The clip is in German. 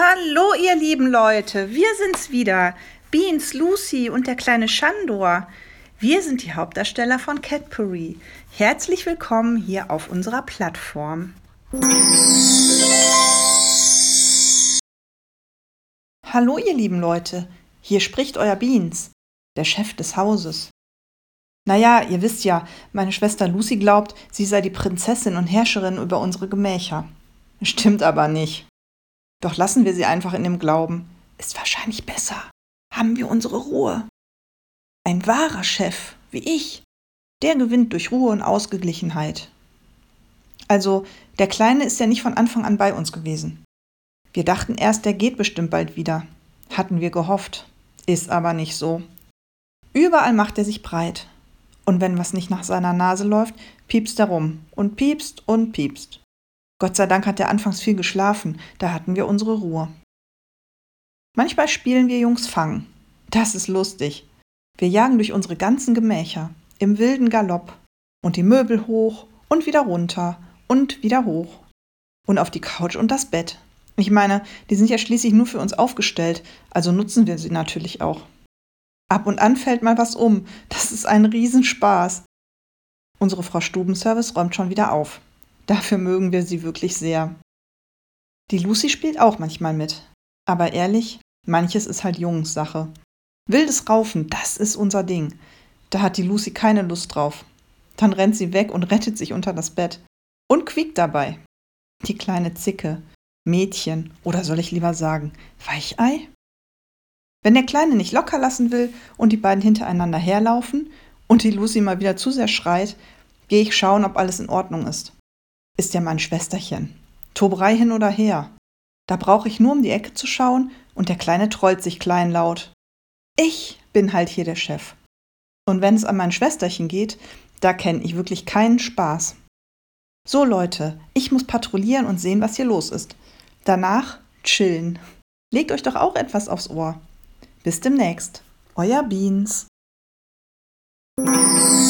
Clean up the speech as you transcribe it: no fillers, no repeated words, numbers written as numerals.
Hallo ihr lieben Leute, wir sind's wieder, Beans, Lucy und der kleine Shandor. Wir sind die Hauptdarsteller von Catpery. Herzlich willkommen hier auf unserer Plattform. Hallo ihr lieben Leute, hier spricht euer Beans, der Chef des Hauses. Naja, ihr wisst ja, meine Schwester Lucy glaubt, sie sei die Prinzessin und Herrscherin über unsere Gemächer. Stimmt aber nicht. Doch lassen wir sie einfach in dem Glauben. Ist wahrscheinlich besser. Haben wir unsere Ruhe. Ein wahrer Chef, wie ich, der gewinnt durch Ruhe und Ausgeglichenheit. Also, der Kleine ist ja nicht von Anfang an bei uns gewesen. Wir dachten erst, der geht bestimmt bald wieder. Hatten wir gehofft. Ist aber nicht so. Überall macht er sich breit. Und wenn was nicht nach seiner Nase läuft, piepst er rum und piepst und piepst. Gott sei Dank hat er anfangs viel geschlafen, da hatten wir unsere Ruhe. Manchmal spielen wir Jungs Fang. Das ist lustig. Wir jagen durch unsere ganzen Gemächer, im wilden Galopp. Und die Möbel hoch und wieder runter und wieder hoch. Und auf die Couch und das Bett. Ich meine, die sind ja schließlich nur für uns aufgestellt, also nutzen wir sie natürlich auch. Ab und an fällt mal was um, das ist ein Riesenspaß. Unsere Frau Stubenservice räumt schon wieder auf. Dafür mögen wir sie wirklich sehr. Die Lucy spielt auch manchmal mit. Aber ehrlich, manches ist halt Jungssache. Wildes Raufen, das ist unser Ding. Da hat die Lucy keine Lust drauf. Dann rennt sie weg und rettet sich unter das Bett. Und quiekt dabei. Die kleine Zicke, Mädchen oder soll ich lieber sagen, Weichei? Wenn der Kleine nicht locker lassen will und die beiden hintereinander herlaufen und die Lucy mal wieder zu sehr schreit, gehe ich schauen, ob alles in Ordnung ist. Ist ja mein Schwesterchen. Toberei hin oder her. Da brauche ich nur um die Ecke zu schauen und der Kleine trollt sich kleinlaut. Ich bin halt hier der Chef. Und wenn es an mein Schwesterchen geht, da kenne ich wirklich keinen Spaß. So Leute, ich muss patrouillieren und sehen, was hier los ist. Danach chillen. Legt euch doch auch etwas aufs Ohr. Bis demnächst. Euer Beans.